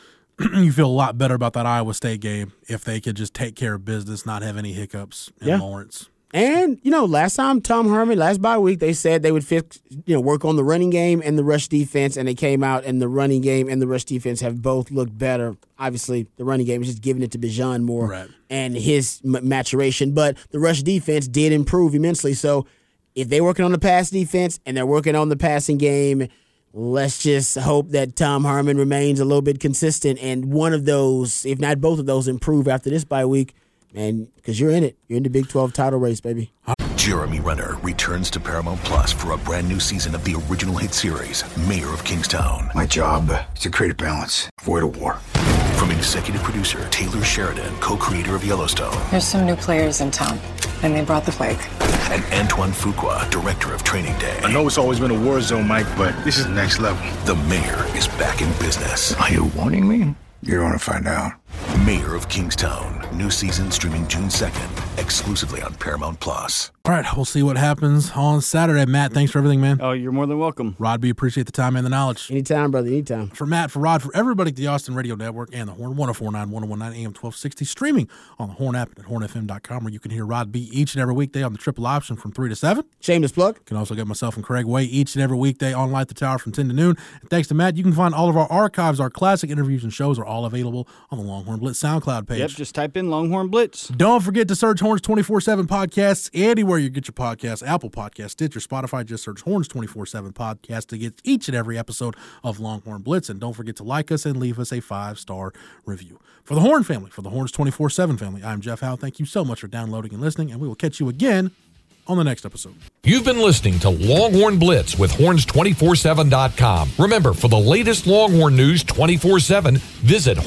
you feel a lot better about that Iowa State game if they could just take care of business, not have any hiccups in Lawrence. And, last time Tom Herman, last bye week, they said they would work on the running game and the rush defense, and they came out and the running game and the rush defense have both looked better. Obviously, the running game is just giving it to Bijan more and his maturation, but the rush defense did improve immensely. So if they're working on the pass defense and they're working on the passing game, let's just hope that Tom Herman remains a little bit consistent and one of those, if not both of those, improve after this bye week. And because you're in it. You're in the Big 12 title race, baby. Jeremy Renner returns to Paramount Plus for a brand new season of the original hit series, Mayor of Kingstown. My job is to create a balance, avoid a war. From executive producer Taylor Sheridan, co-creator of Yellowstone. There's some new players in town, and they brought the plague. And Antoine Fuqua, director of Training Day. I know it's always been a war zone, Mike, but this is next level. The Mayor is back in business. Are you warning me? You're going to find out. Mayor of Kingstown. New season streaming June 2nd, exclusively on Paramount Plus. All right, we'll see what happens on Saturday. Matt, thanks for everything, man. Oh, you're more than welcome. Rod, we appreciate the time and the knowledge. Anytime, brother, anytime. For Matt, for Rod, for everybody at the Austin Radio Network and the Horn, 104.9, 101.9 AM 1260, streaming on the Horn app at hornfm.com, where you can hear Rod B each and every weekday on the triple option from 3 to 7. Shameless plug. You can also get myself and Craig Way each and every weekday on Light the Tower from 10 to noon. And thanks to Matt, you can find all of our archives, our classic interviews and shows are all available on the Longhorn Blitz SoundCloud page. Yep, just type in Longhorn Blitz. Don't forget to search Horns 24/7 podcasts anywhere you get your podcasts. Apple Podcasts, Stitcher, Spotify. Just search Horns 24/7 podcast to get each and every episode of Longhorn Blitz. And don't forget to like us and leave us a 5-star review. For the Horn family, for the Horns 24/7 family, I'm Jeff Howe. Thank you so much for downloading and listening, and we will catch you again on the next episode. You've been listening to Longhorn Blitz with horns247.com. Remember, for the latest Longhorn news 24/7, visit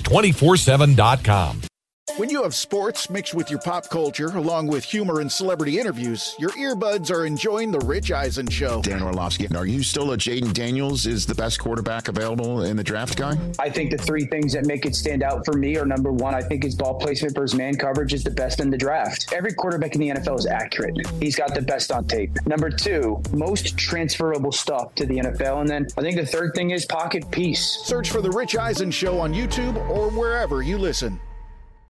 horns247.com. When you have sports mixed with your pop culture, along with humor and celebrity interviews, your earbuds are enjoying The Rich Eisen Show. Dan Orlovsky, are you still a Jaden Daniels is the best quarterback available in the draft guy? I think the three things that make it stand out for me are, number one, I think his ball placement versus man coverage is the best in the draft. Every quarterback in the NFL is accurate. He's got the best on tape. Number two, most transferable stuff to the NFL. And then I think the third thing is pocket peace. Search for The Rich Eisen Show on YouTube or wherever you listen.